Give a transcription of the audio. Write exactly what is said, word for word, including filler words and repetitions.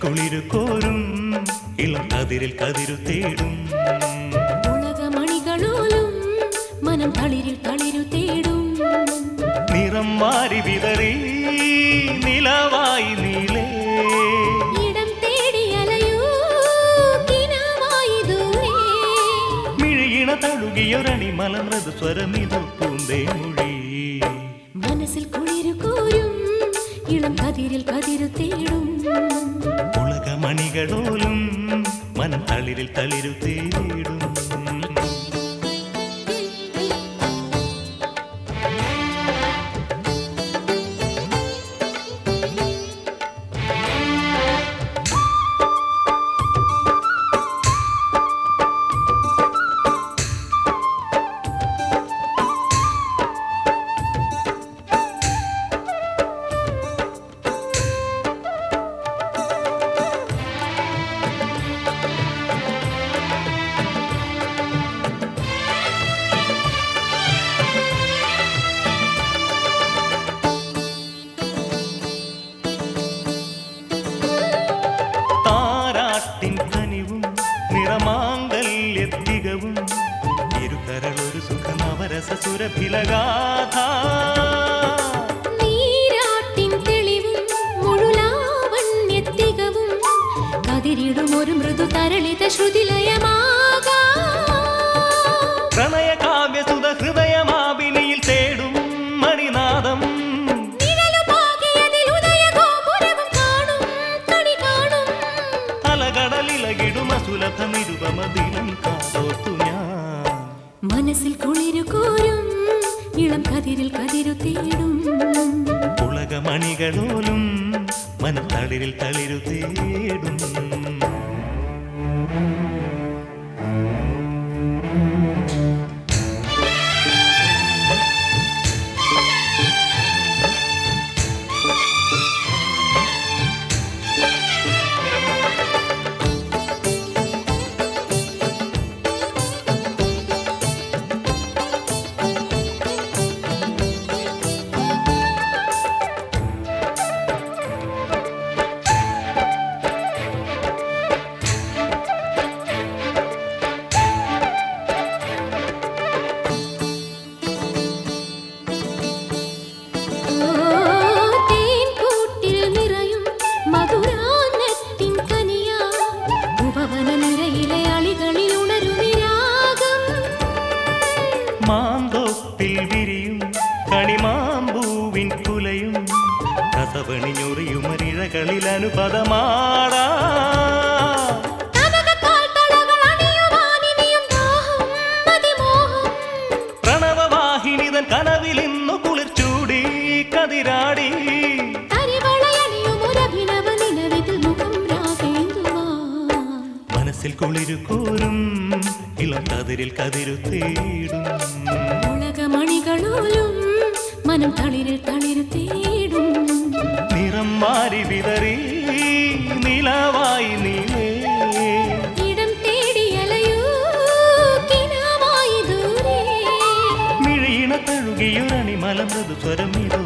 കുളിരു കോരും ഇളം കതിരിൽ കതിരു തേടും ഉലകമണികളോലും മനം തളിരിൽ തളിരു തേടും നിറം മാറി വിതറി നിലവായി നീളേ ഇടം തേടി അലയൂ കിനാവായി ദൂരെ മിഴിയിണ തഴുകിയൊരണി മലമൃദു സ്വരമിതു പൂന്തേ മൊഴി മനസ്സിൽ കുളിരു കോരും ഇളം കതിരിൽ കതിരു തേടും ഉലകമണികളോലും മനം തളിരിൽ തളിരു തേടും നിറമാംഗല്യത്തികവും ഇരുകരളൊരു സുഖനവരസ സുരഭിലഗാഥ നീരാട്ടിൻ തെളിവും മുഴുലാവണ്യത്തികവും കതിരിടും ഒരു മൃദു തരളിത ശ്രുതിലയമാകാ പ്രണയ കാവ്യസുത ഹൃദയമാവിനിയിൽ തേടും മണിനാദം മനസ്സിൽ കുളിരു കോരും ഇളം കതിരിൽ കതിരു തേടും ഉലകമണികളോലും മനം തളിരിൽ തളിരു തേടും മാന്തോപ്പിൽ വിരിയും കണിമാമ്പൂവിൻ കുലയും കസവണിഞ്ഞൊറിയുമരിഴകളിൽ അനുപദമാടാ പ്രണവവാഹിനിതൻ കനവിൽ ഇന്നു കുളിർച്ചൂടി കതിരാടി മനസ്സിൽ കുളിരു കോരും ഇളം കതിരിൽ കതിരു തേടും ഉലകമണികളോലും മനം തളിരിൽ തളിരു തേടും നിറം മാറി വിതറി നിലവായി നീളേ ഇടം തേടി അലയൂ കിനാവായി ദൂരെ മിഴിയിണ തഴുകിയൊരണി മലമൃദു സ്വരമിതു